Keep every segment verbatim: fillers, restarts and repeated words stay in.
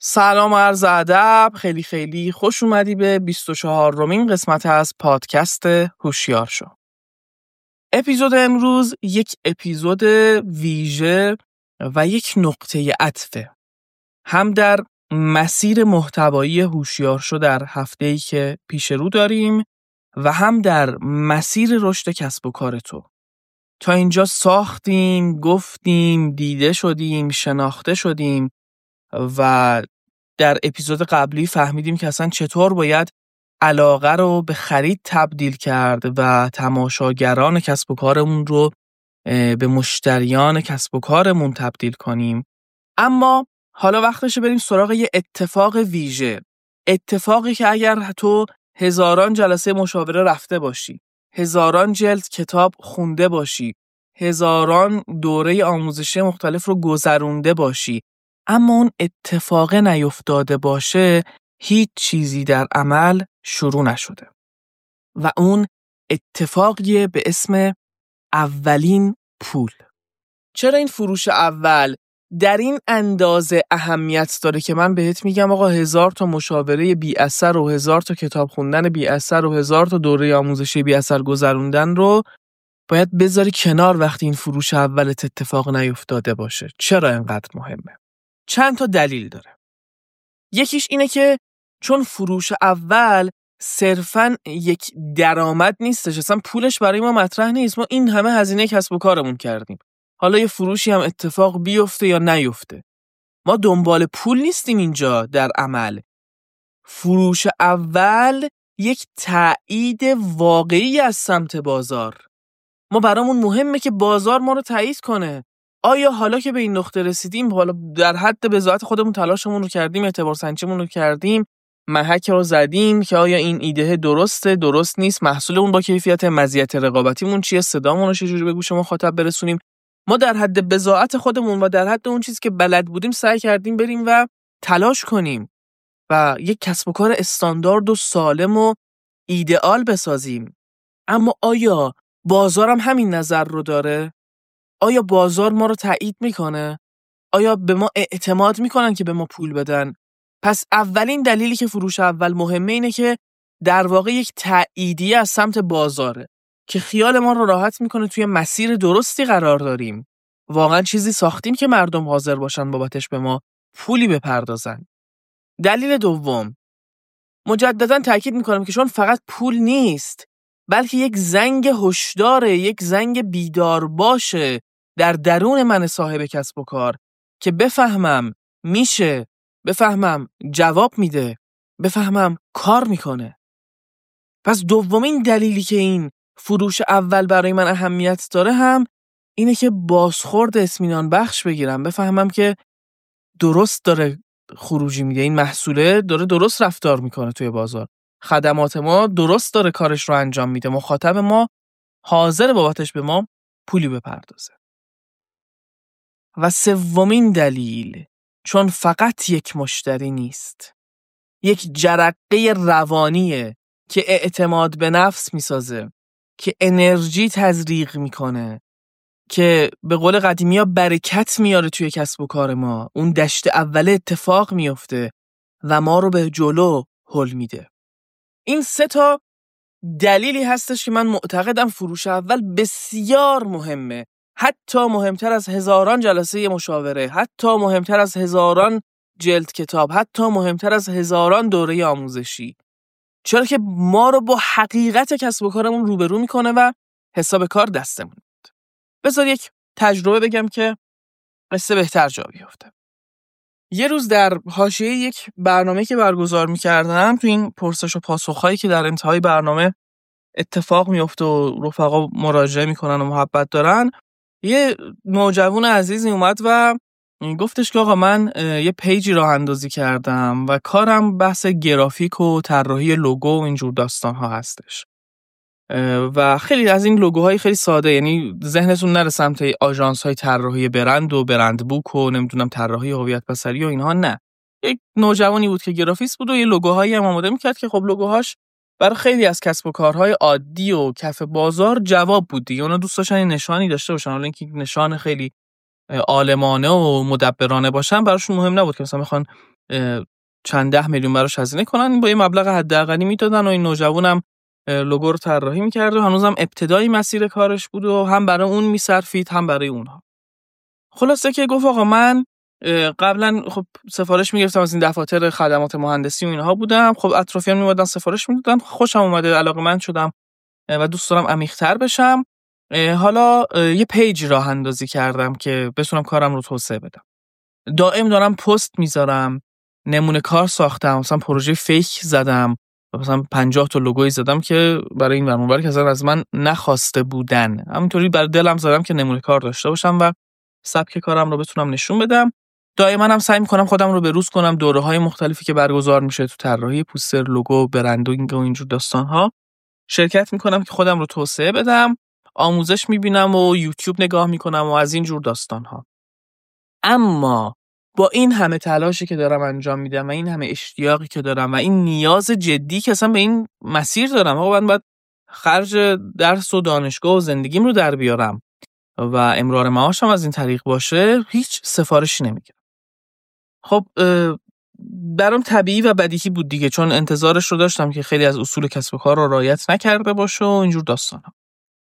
سلام و عرض ادب، خیلی خیلی خوش اومدی به بیست و چهارمین قسمت از پادکست هوشیار شو. اپیزود امروز یک اپیزود ویژه و یک نقطه عطفه، هم در مسیر محتوایی هوشیار شو در هفته‌ای که پیش رو داریم و هم در مسیر رشد کسب و کار تو. تا اینجا ساختیم، گفتیم، دیده شدیم، شناخته شدیم و در اپیزود قبلی فهمیدیم که اصلا چطور باید علاقه رو به خرید تبدیل کرد و تماشاگران کسب و کارمون رو به مشتریان کسب و کارمون تبدیل کنیم. اما حالا وقتشه بریم سراغ یه اتفاق ویژه، اتفاقی که اگر تو هزاران جلسه مشاوره رفته باشی، هزاران جلد کتاب خونده باشی، هزاران دوره آموزشی مختلف رو گذرونده باشی، اما اون اتفاق نیفتاده باشه، هیچ چیزی در عمل شروع نشده. و اون اتفاقیه به اسم اولین پول. چرا این فروش اول در این اندازه اهمیت داره که من بهت میگم آقا هزار تا مشاوره بی اثر و هزار تا کتاب خوندن بی اثر و هزار تا دوره آموزشی بی اثر گذروندن رو باید بذاری کنار وقتی این فروش اولت اتفاق نیفتاده باشه؟ چرا اینقدر مهمه؟ چند تا دلیل داره. یکیش اینه که چون فروش اول صرفاً یک درآمد نیستش، اصلا پولش برای ما مطرح نیست. ما این همه هزینه کسب و کارمون کردیم، حالا یه فروشی هم اتفاق بیفته یا نیفته، ما دنبال پول نیستیم اینجا. در عمل فروش اول یک تایید واقعی از سمت بازار. ما برامون مهمه که بازار ما رو تایید کنه. آیا حالا که به این نقطه رسیدیم، حالا در حد بضاعت خودمون تلاشمون رو کردیم، اعتبار سنجیمون رو کردیم، محک رو زدیم که آیا این ایده درسته، درست نیست، محصول اون با کیفیت، مزیت رقابتیمون چیه، صدامون رو چجوری به گوش مخاطب برسونیم. ما در حد بضاعت خودمون و در حد اون چیزی که بلد بودیم سعی کردیم بریم و تلاش کنیم و یک کسب و کار استاندارد و سالم و ایدئال بسازیم. اما آیا بازارم همین نظر رو داره؟ آیا بازار ما رو تایید میکنه؟ آیا به ما اعتماد میکنن که به ما پول بدن؟ پس اولین دلیلی که فروش اول مهمه اینه که در واقع یک تاییدیه از سمت بازاره که خیال ما رو راحت میکنه توی مسیر درستی قرار داریم. واقعا چیزی ساختیم که مردم حاضر باشن بابتش به ما پولی بپردازن. دلیل دوم، مجددا تاکید میکنم که چون فقط پول نیست، بلکه یک زنگ هشداره، یک زنگ بیدار باشه در درون من صاحب کسب و کار که بفهمم میشه، بفهمم جواب میده، بفهمم کار میکنه. پس دومین دلیلی که این فروش اول برای من اهمیت داره هم اینه که بازخورد اطمینان بخش بگیرم، بفهمم که درست داره خروجی میده، این محصوله داره درست رفتار میکنه توی بازار، خدمات ما درست داره کارش رو انجام میده، مخاطب ما حاضر بابتش به ما پولی بپردازه. و سومین دلیل، چون فقط یک مشتری نیست، یک جرقه روانیه که اعتماد به نفس میسازه، که انرژی تزریق میکنه، که به قول قدیمی ها برکت میاره توی کسب و کار ما. اون دشت اول اتفاق میفته و ما رو به جلو هل میده. این سه تا دلیلی هستش که من معتقدم فروش اول بسیار مهمه، حتی مهمتر از هزاران جلسه مشاوره، حتی مهمتر از هزاران جلد کتاب، حتی مهمتر از هزاران دوره آموزشی. چرا که ما رو با حقیقت کسب و کارمون روبرو میکنه و حساب کار دستمون. بذار یک تجربه بگم که قصه بهتر جا بیفته. یه روز در حاشیه یک برنامه که برگزار می‌کردم، تو این پرسش و پاسخ‌هایی که در انتهای برنامه اتفاق میفته و رفقا مراجعه میکنن و محبت دارن، یه نوجوان عزیزی اومد و گفتش که آقا من یه پیجی راه اندازی کردم و کارم بحث گرافیک و طراحی لوگو و اینجور داستان‌ها هستش و خیلی از این لوگوهای خیلی ساده، یعنی ذهنتون نره سمت آژانس‌های طراحی برند و برند بوک و نمیدونم طراحی هویت بصری و اینها، نه. یک نوجوانی بود که گرافیست بود و یه لوگوهایی هم آماده می‌کرد که خب لوگوهاش برای خیلی از کسب و کارهای عادی و کف بازار جواب بود دیگه. اونا دوست داشتن نشانی داشته باشن، حالا اینکه نشان خیلی عالمانه و مدبرانه باشن براشون مهم نبود، که مثلا میخوان چند ده میلیون براش هزینه کنن، با یه مبلغ حداقلی میدادن و این نوجوانم لوگو رو طراحی می‌کرد و هنوزم ابتدای مسیر کارش بود و هم برای اون می‌صرفید هم برای اونها. خلاصه که گفت آقا من قبلا خب سفارش میگرفتم از این دفاتر خدمات مهندسی و اینها بودم، خب اطرافیان میومدن سفارش میدادن، خوشم اومده، علاقه‌مند شدم و دوست دارم عمیق‌تر بشم. حالا یه پیج راه اندازی کردم که بتونم کارم رو توسعه بدم. دائم دارم پست میذارم، نمونه کار ساختم، مثلا پروژه فیک زدم، مثلا پنجاه تا لوگوی زدم که برای این ورانور که اصلا از من نخواسته بودن، همینطوری برای دلم زدم که نمونه کار داشته باشم و سبک کارم رو بتونم نشون بدم. دائما هم سعی می‌کنم خودم رو بروز کنم، دوره‌های مختلفی که برگزار میشه تو طراحی پوستر، لوگو، برندینگ و اینجور داستان‌ها شرکت می‌کنم که خودم رو توسعه بدم، آموزش می‌بینم و یوتیوب نگاه می‌کنم و از این جور داستان‌ها. اما با این همه تلاشی که دارم انجام میدم و این همه اشتیاقی که دارم و این نیاز جدی که اصلا به این مسیر دارم، آقا من باید خرج درس و دانشگاه و زندگیم رو در بیارم و امرار معاشم از این طریق باشه، هیچ سفارشی نمیگیرم. خب برام طبیعی و بدیهی بود دیگه، چون انتظارش رو داشتم که خیلی از اصول کسب و کار رو رعایت نکرده باشه و اینجور داستانا.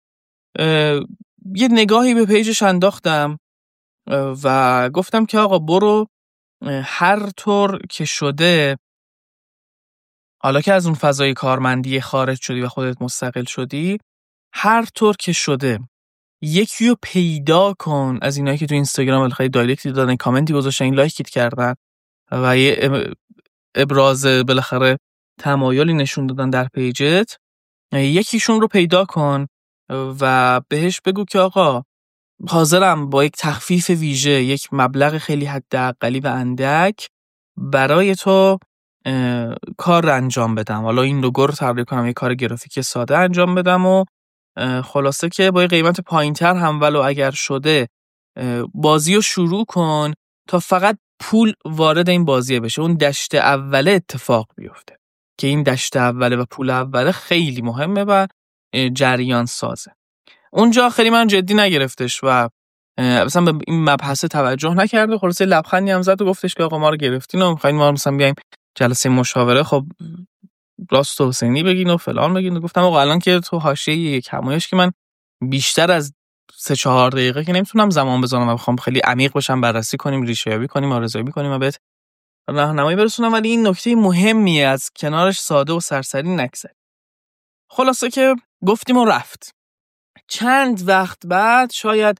یه نگاهی به پیجش انداختم و گفتم که آقا برو هر طور که شده، حالا که از اون فضای کارمندی خارج شدی و خودت مستقل شدی، هر طور که شده یکی رو پیدا کن از اینایی که تو اینستاگرام الخی دایرکتی دادن، کامنتی گذاشتن، این لایکیت کردن و یه ابراز بالاخره تمایلی نشون دادن در پیجت، یکیشون رو پیدا کن و بهش بگو که آقا حاضرم با یک تخفیف ویژه، یک مبلغ خیلی حداقلی و اندک برای تو کار انجام بدم. حالا این لوگو رو طراحی کنم، یک کار گرافیکی ساده انجام بدم و خلاصه که با قیمت پایینتر هم ولو اگر شده بازی رو شروع کن تا فقط پول وارد این بازیه بشه، اون دشت اوله اتفاق بیفته که این دشت اوله و پول اوله خیلی مهمه و جریان سازه. اونجا خیلی من جدی نگرفتش و مثلا به این مبحث توجه نکرده، خلاصه لبخندی هم زد و گفتش که آقا ما رو گرفتین و می‌خواید ما مثلا بیایم جلسه مشاوره، خب راست و حسینی بگین و فلان بگین. و گفتم آقا الان که تو حاشیه یک همایش که من بیشتر از سه چهار دقیقه که نمیتونم زمان بذارم و بخوام خیلی عمیق بشم، بررسی کنیم، ریشه یابی کنیم، آرزویی کنیم و بهت راهنمایی برسونم، ولی این نکته مهمیه، از کنارش ساده و سرسری نگذر. خلاصه که گفتیم و رفت. چند وقت بعد، شاید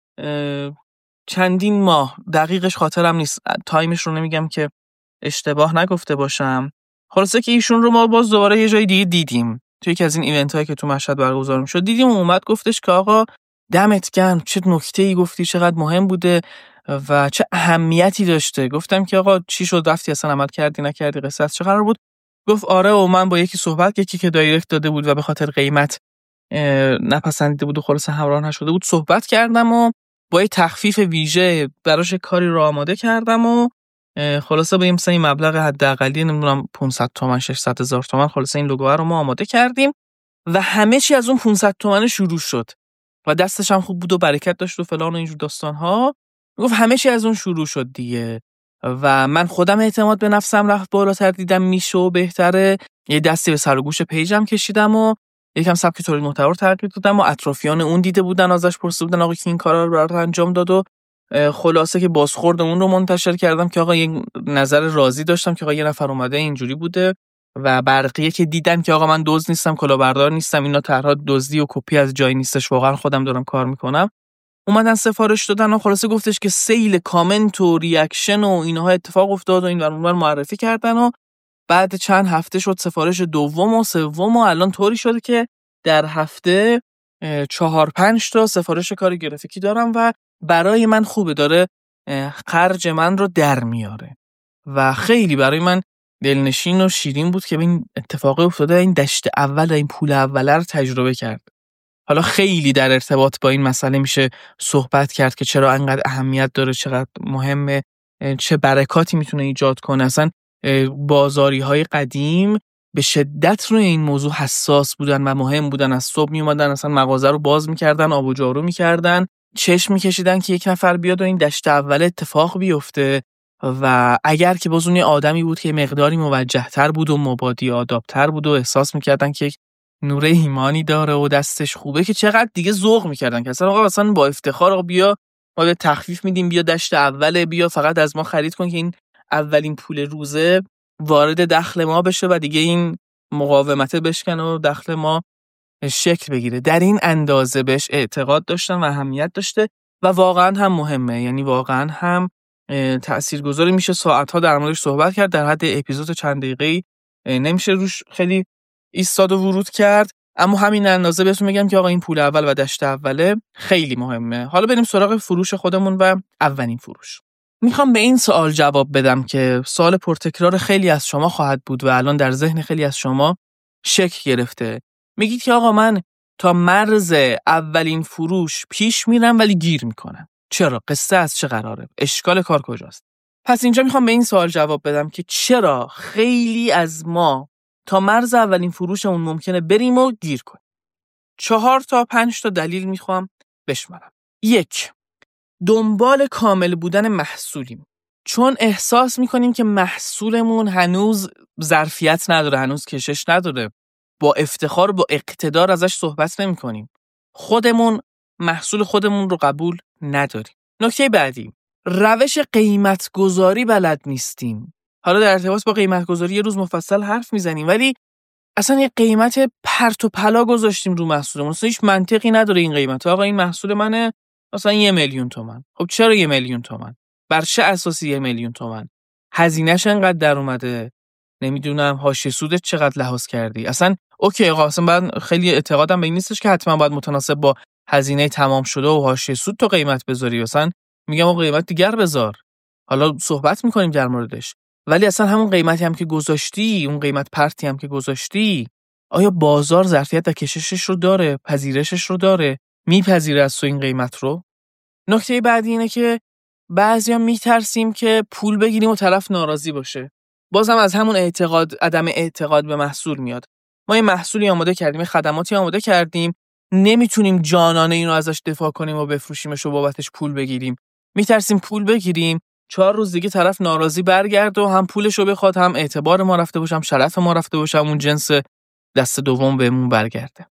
چندین ماه، دقیقش خاطرم نیست، تایمش رو نمیگم که اشتباه نگفته باشم، خلاصه که ایشون رو ما باز دوباره یه جای دیگه دیدیم، توی یکی از این ایونت هایی که تو مشهد برگزار میشد دیدیم و اومد گفتش که آقا دمت گرم، چه نکته‌ای گفتی، چقدر مهم بوده و چه اهمیتی داشته. گفتم که آقا چی شد، رفتی اصلا عمل کردی نکردی، قصه چه قرار بود؟ گفت آره و من با یکی صحبت، یکی که دایرکت داده بود و به خاطر قیمت نپسندیده بود و خلاص همراه نشده بود صحبت کردم و با یه تخفیف ویژه براش کاری رو آماده کردم و خلاصه با این مثلا این مبلغ حداقلی نمیدونم پانصد تومن ششصد هزار تومن خلاصه این لوگو رو ما آماده کردیم و همه چی از اون پانصد تومن شروع شد و دستش هم خوب بود و برکت داشت و فلان و اینجور داستان ها. گفت همه چی از اون شروع شد دیگه و من خودم اعتماد به نفسم رفت بالاتر، دیدم میشه و بهتره، یه دستی به سر و گوش پیجم کشیدم و یکم سبک تولید محتوا رو تغییر دادم و اطرافیان اون دیده بودن، ازش پرسیده بودن آقا کی این کارا رو برات انجام داد و خلاصه که بازخورد اون رو منتشر کردم که آقا یک نظر راضی داشتم که آقا یه نفر اومده اینجوری بوده و برقیه که دیدن که آقا من دزد نیستم، کلاهبردار نیستم، اینا طرحات دزدی و کپی از جایی نیستش، واقعا خودم دارم کار میکنم، اومدن سفارش دادن و خلاصه گفتش که سیل کامنت و ریاکشن و اینها اتفاق افتاد و این ور اونور معرفی کردن و بعد چند هفته شد سفارش دوم و سوم و الان طوری شده که در هفته چهار پنج تا سفارش کار گرافیکی دارم و برای من خوبه، داره خرج من رو در میاره و خیلی برای من دلنشین و شیرین بود که این اتفاق افتاده، این دشت اول، این پول اوله رو تجربه کرد. حالا خیلی در ارتباط با این مسئله میشه صحبت کرد که چرا انقدر اهمیت داره، چقدر مهمه، چه برکاتی میتونه ایجاد کنه. اصلا بازاری های قدیم به شدت روی این موضوع حساس بودن و مهم بودن، از صبح می اومدن اصلا مغازه رو باز میکردن، آب و جارو میکردن، چشم میکشیدن که یک نفر بیاد و این دشت اول اتفاق بیفته و اگر که باز اون یه آدمی بود که مقداری موجه‌تر بود و مبادی آداب‌تر بود و احساس می‌کردن که یک نور ایمانی داره و دستش خوبه، که چقدر دیگه ذوق می‌کردن که اصلا آقا اصلا با افتخار آقا بیا ما به تخفیف میدیم، بیا دشت اوله، بیا فقط از ما خرید کن که این اولین پول روزه وارد دخل ما بشه و دیگه این مقاومت بشکنه و دخل ما شکل بگیره. در این اندازه بهش اعتقاد داشتن و اهمیت داشته و واقعا هم مهمه، یعنی واقعا هم تاثیرگذاری. میشه ساعت‌ها در موردش صحبت کرد، در حد اپیزود چند دقیقه‌ای نمیشه روش خیلی ایستاد و ورود کرد، اما همین اندازه بهتون میگم که آقا این پول اول و دشت اوله خیلی مهمه. حالا بریم سراغ فروش خودمون و اولین فروش. میخوام به این سوال جواب بدم که سوال پرتکرار خیلی از شما خواهد بود و الان در ذهن خیلی از شما شکل گرفته. میگید که آقا من تا مرز اولین فروش پیش میرم ولی گیر میکنم. چرا؟ قصه از چه قراره؟ اشکال کار کجاست؟ پس اینجا میخوام به این سوال جواب بدم که چرا خیلی از ما تا مرز اولین فروشمون ممکنه بریم و گیر کنیم. چهار تا پنج تا دلیل میخوام بشمارم. یک، دنبال کامل بودن محصولیم. چون احساس میکنیم که محصولمون هنوز ظرفیت نداره، هنوز کشش نداره، با افتخار با اقتدار ازش صحبت نمی کنیم. خودمون محصول خودمون رو قبول نداریم. نکته بعدی، روش قیمت گذاری بلد نیستیم. حالا در ارتباط با قیمت گذاری یه روز مفصل حرف میزنیم، ولی اصلا یه قیمت پرت و پلا گذاشتیم رو محصولمون. اصلا هیچ منطقی نداره این قیمت. آقا این محصول منه مثلا یه میلیون تومان. خب چرا یه میلیون تومان؟ بر چه اساسی یه میلیون تومان؟ هزینه‌ش انقدر در اومده، نمیدونم حاشیه سودت چقدر لحاظ کردی. اصلا اوکی آقا، اصلا بعد خیلی اعتقادم به این نیستش که حتما باید متناسب با هزینه تمام شده و حاشیه سود تو قیمت بذاری. مثلا میگم آقا قیمت دیگر بذار، حالا صحبت میکنیم در موردش، ولی اصلا همون قیمتی هم که گذاشتی، اون قیمت پرتی هم که گذاشتی، آیا بازار ظرفیت و کششش رو داره، پذیرشش رو داره، میپذیره از تو این قیمت رو؟ نکته بعدی اینه که بعضیا میترسیم که پول بگیریم و طرف ناراضی باشه. بازم از همون اعتقاد، عدم اعتقاد به محصول میاد. ما یه محصولی آماده کردیم، یه خدماتی آماده کردیم، نمیتونیم جانانه اینو ازش دفاع کنیم و بفروشیمش و بابتش پول بگیریم. میترسیم پول بگیریم، چهار روز دیگه طرف ناراضی برگرده و هم پولشو بخواد، هم اعتبار ما رفته باشه، هم شرف ما رفته باشه، اون جنس دست دوم بهمون برگرده.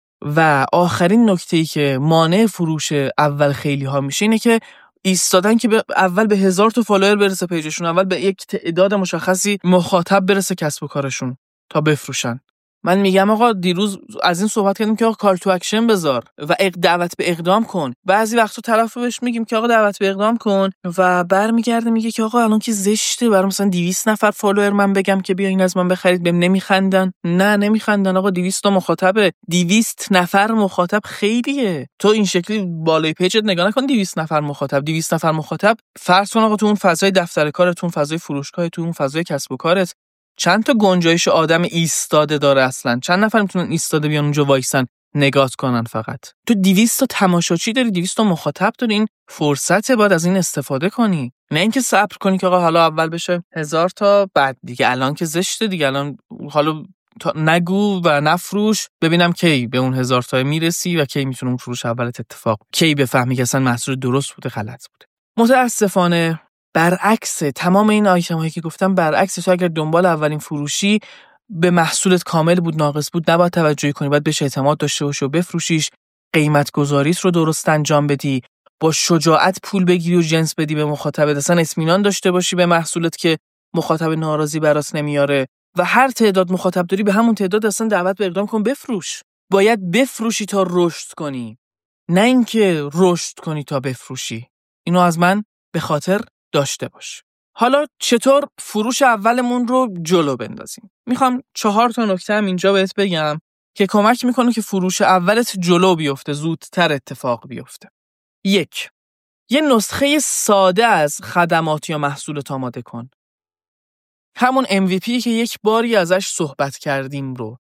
و آخرین نکته‌ای که مانع فروش اول خیلی ها میشه اینه که ایستادن که به اول به هزار تا فالوور برسه پیجشون، اول به یک تعداد مشخصی مخاطب برسه کسب و کارشون تا بفروشن. من میگم آقا دیروز از این صحبت کردیم که آقا کال تو اکشن بذار و دعوت به اقدام کن. بعضی وقتا طرفو بهش میگیم که آقا دعوت به اقدام کن و برمیگرده میگه که آقا الان که زشته برام مثلا دویست نفر فالوور من بگم که بیاین از من بخرید، بهم نمیخندن. نه نمیخندن آقا، دویست تا مخاطبه، دویست نفر مخاطب خیلیه. تو این شکلی بالای پیجت نگاه نکن دویست نفر مخاطب، دویست نفر مخاطب فرض کن آقا تو اون فضای دفتر کارتون، فضای فروشگاه، تو اون فضای کسب و کارت چند تا گنجایش آدم ایستاده داره اصلا؟ چند نفر میتونن ایستاده بیان اونجا وایسن نگات کنن؟ فقط تو دویست تا تماشاچی داری، دویست تا مخاطب داری، این فرصته، باید از این استفاده کنی، نه اینکه صبر کنی که آقا حالا اول بشه هزار تا بعد دیگه الان که زشته دیگه، الان حالا نگو و نفروش ببینم کی به اون هزار تا میرسی و کی میتونه اون فروش اولت اتفاق، کی بفهمی که اصلا محصول درست بوده غلط بوده. متاسفانه برعکس تمام این آیتم هایی که گفتم، برعکس تو اگر دنبال اولین فروشی به محصولت کامل بود ناقص بود نباید توجهی کنی، باید بهش اعتماد داشته باشی و بفروشیش، قیمت گذاریت رو درست انجام بدی، با شجاعت پول بگیری و جنس بدی به مخاطبت، اصلا اطمینان داشته باشی به محصولت که مخاطب ناراضی برات نمیاره و هر تعداد مخاطب داری به همون تعداد اصلا دعوت به اقدام کن، بفروش. باید بفروشی تا رشد کنی، نه اینکه رشد کنی تا بفروشی. اینو از من به خاطر داشته باش. حالا چطور فروش اولمون رو جلو بندازیم؟ میخوام چهار تا نکته هم اینجا بهت بگم که کمک میکنه که فروش اولت جلو بیفته، زودتر اتفاق بیفته. یک، یه نسخه ساده از خدمات یا محصولت آماده کن. همون ام وی پی که یک باری ازش صحبت کردیم رو،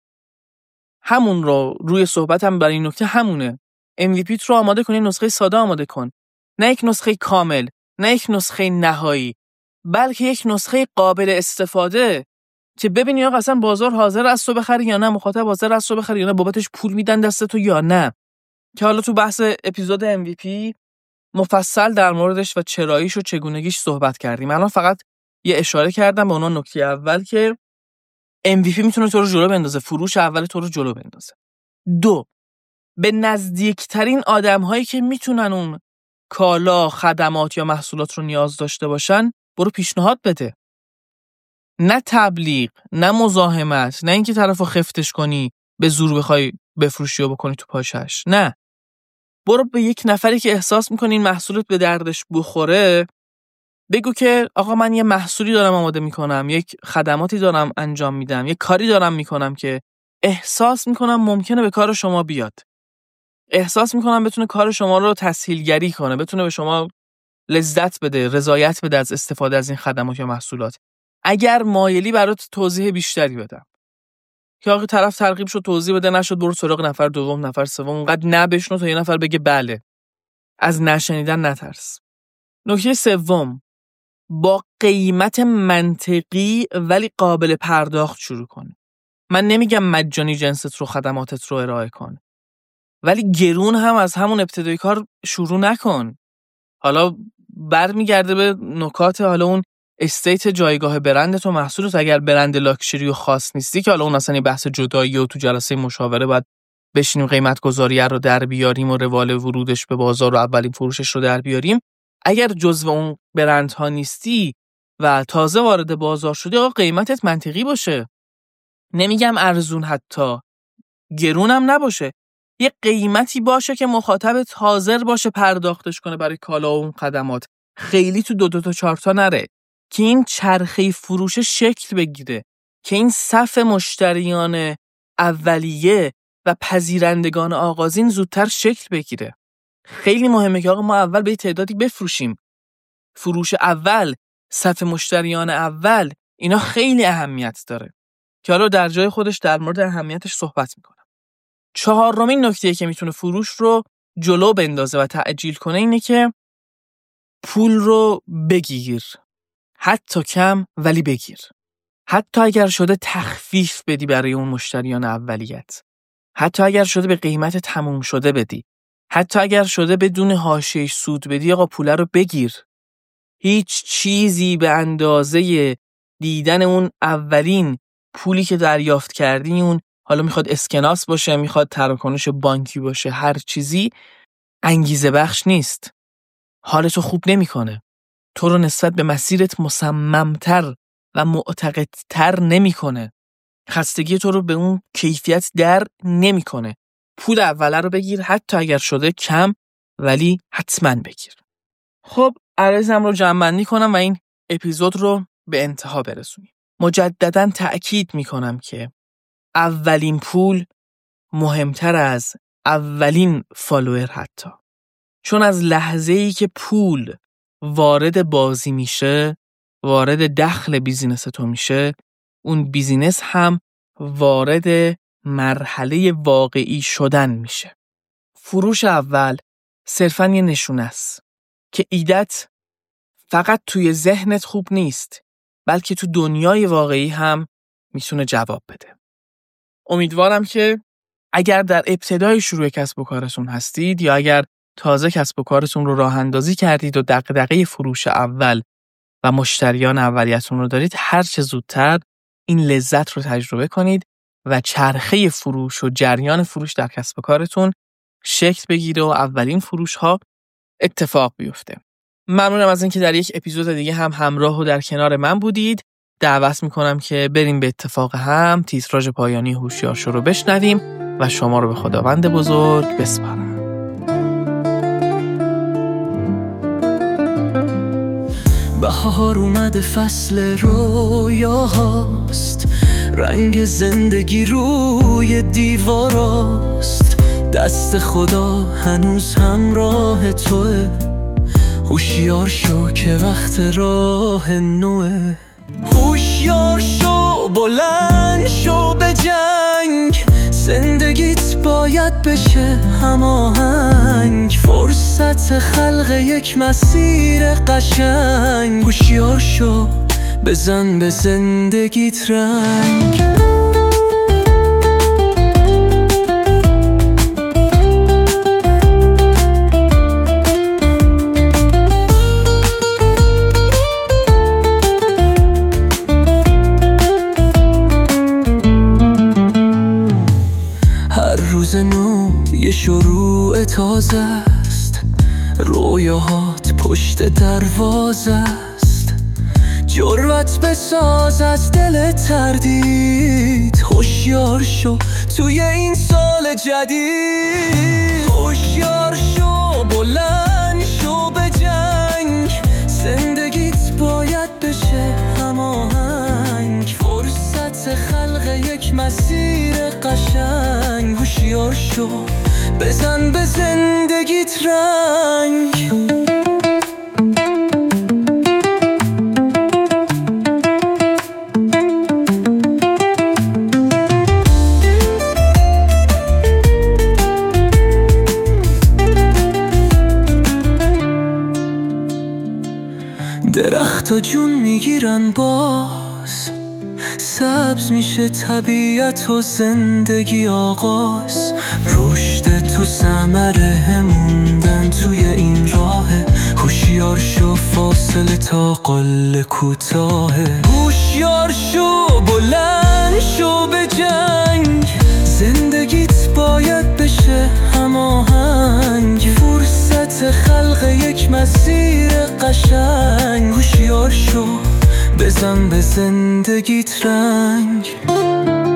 همون رو روی صحبتم برای این نکته همونه. ام وی پی رو آماده کن، یه نسخه ساده آماده کن، نه یک نسخه کامل، نه یک نسخه نهایی، بلکه یک نسخه قابل استفاده که ببینی آقا اصلا بازار حاضر است تو بخری یا نه، مخاطب حاضر است تو بخری یا نه، بابتش پول میدن دست تو یا نه. که حالا تو بحث اپیزود ام وی پی مفصل در موردش و چراییش و چگونگیش صحبت کردیم. الان فقط یه اشاره کردم به اون نکته اول که ام وی پی میتونه تو رو جلو بندازه، فروش اول تو رو جلو بندازه. دو، به نزدیکترین آدم‌هایی که میتونن اون کالا، خدمات یا محصولات رو نیاز داشته باشن برو پیشنهاد بده. نه تبلیغ، نه مزاحمت، نه اینکه طرفو خفتش کنی به زور بخوای بفروشی و بکنی تو پاشش. نه، برو به یک نفری که احساس می‌کنی این محصولت به دردش بخوره بگو که آقا من یه محصولی دارم آماده میکنم، یک خدماتی دارم انجام میدم، یک کاری دارم میکنم که احساس میکنم ممکنه به کار شما بیاد. احساس میکنم بتونه کار شما رو تسهیلگری کنه، بتونه به شما لذت بده، رضایت بده از استفاده از این خدمات یا محصولات. اگر مایلی برات توضیح بیشتری بدم. که آقا طرف ترغیب شد توضیح بده، نشد برو سراغ نفر دوم، نفر سوم، اونقدر نبشنو تا یه نفر بگه بله. از نشنیدن نترس. نکته سوم، با قیمت منطقی ولی قابل پرداخت شروع کن. من نمیگم مجانی جنست رو، خدماتت رو ارائه کن، ولی گرون هم از همون ابتدای کار شروع نکن. حالا برمیگرده به نکات حالا اون استیت جایگاه برندت و محصولت. اگر برند لاکچری و خاص نیستی که حالا اون اصلا بحث جدایی و تو جلسه مشاوره باید بشینیم قیمت گذاری رو در بیاریم و روال ورودش به بازار و اولین فروشش رو در بیاریم. اگر جزو اون برندها نیستی و تازه وارد بازار شدی، آقا قیمتت منطقی باشه. نمیگم ارزون، حتی گرونم نباشه. یه قیمتی باشه که مخاطبت حاضر باشه پرداختش کنه برای کالا و اون خدمات. خیلی تو دو دو تا چهار تا نره که این چرخه فروش شکل بگیره، که این صف مشتریان اولیه و پذیرندگان آغازین زودتر شکل بگیره. خیلی مهمه که آقا ما اول به تعدادی بفروشیم. فروش اول، صف مشتریان اول، اینا خیلی اهمیت داره که حالا در جای خودش در مورد اهمیتش صحبت میکنم. چهارمین نکته که میتونه فروش رو جلو بندازه و تعجیل کنه اینه که پول رو بگیر. حتی کم ولی بگیر. حتی اگر شده تخفیف بدی برای اون مشتریان اولیت. حتی اگر شده به قیمت تموم شده بدی. حتی اگر شده بدون حاشیه سود بدی، آقا پول رو بگیر. هیچ چیزی به اندازه دیدن اون اولین پولی که دریافت کردی، اون حالا میخواد اسکناس باشه، میخواد تراکنش بانکی باشه، هر چیزی انگیزه بخش نیست. حالتو خوب نمیکنه. تو رو نسبت به مسیرت مصممتر و معتقدتر نمیکنه. خستگی تو رو به اون کیفیت در نمیکنه. پول اوله رو بگیر، حتی اگر شده کم ولی حتما بگیر. خب عرضم رو جمع‌بندی کنم و این اپیزود رو به انتها برسونیم. مجدداً تأکید میکنم که اولین پول مهمتر از اولین فالوور حتی. چون از لحظه‌ای که پول وارد بازی میشه، وارد دخل بیزینس تو میشه، اون بیزینس هم وارد مرحله واقعی شدن میشه. فروش اول صرفاً یه نشونه است که ایدت فقط توی ذهنت خوب نیست، بلکه تو دنیای واقعی هم میتونه جواب بده. امیدوارم که اگر در ابتدای شروع کسب و کارتون هستید یا اگر تازه کسب و کارتون رو راه اندازی کردید و دغدغه فروش اول و مشتریان اولیتون رو دارید، هر چه زودتر این لذت رو تجربه کنید و چرخه فروش و جریان فروش در کسب و کارتون شکل بگیره و اولین فروش ها اتفاق بیفته. ممنونم از اینکه در یک اپیزود دیگه هم همراه و در کنار من بودید. دعوت میکنم که بریم به اتفاق هم تیتراژ پایانی هوشیار شو رو بشنویم و شما رو به خداوند بزرگ بسپارم. بهار اومده، فصل رویاهاست، رنگ زندگی روی دیواراست، دست خدا هنوز همراه توه، هوشیار شو که وقت راه نوه. هوشیار شو، بلند شو به جنگ، زندگیت باید بشه هماهنگ، فرصت خلق یک مسیر قشنگ. هوشیار شو، بزن به زندگیت رنگ. است، رویاهات پشت دروازه است. جرأت بساز از دل تردید، هوشیار شو توی این سال جدید. هوشیار شو، بلند شو به جنگ، زندگیت باید بشه هماهنگ. فرصت خلق یک مسیر قشنگ. هوشیار شو، بزن به زندگیت رنگ. درختا جون میگیرن باز، سبز میشه طبیعت و زندگی آغاز. رشد تو ثمره موندن توی این راهه. هوشیار شو، فاصله تا قله کوتاهه. هوشیار شو، بلند شو به جنگ، زندگیت باید بشه هماهنگ. فرصت خلق یک مسیر قشنگ. هوشیار شو، بزن به زندگیت رنگ.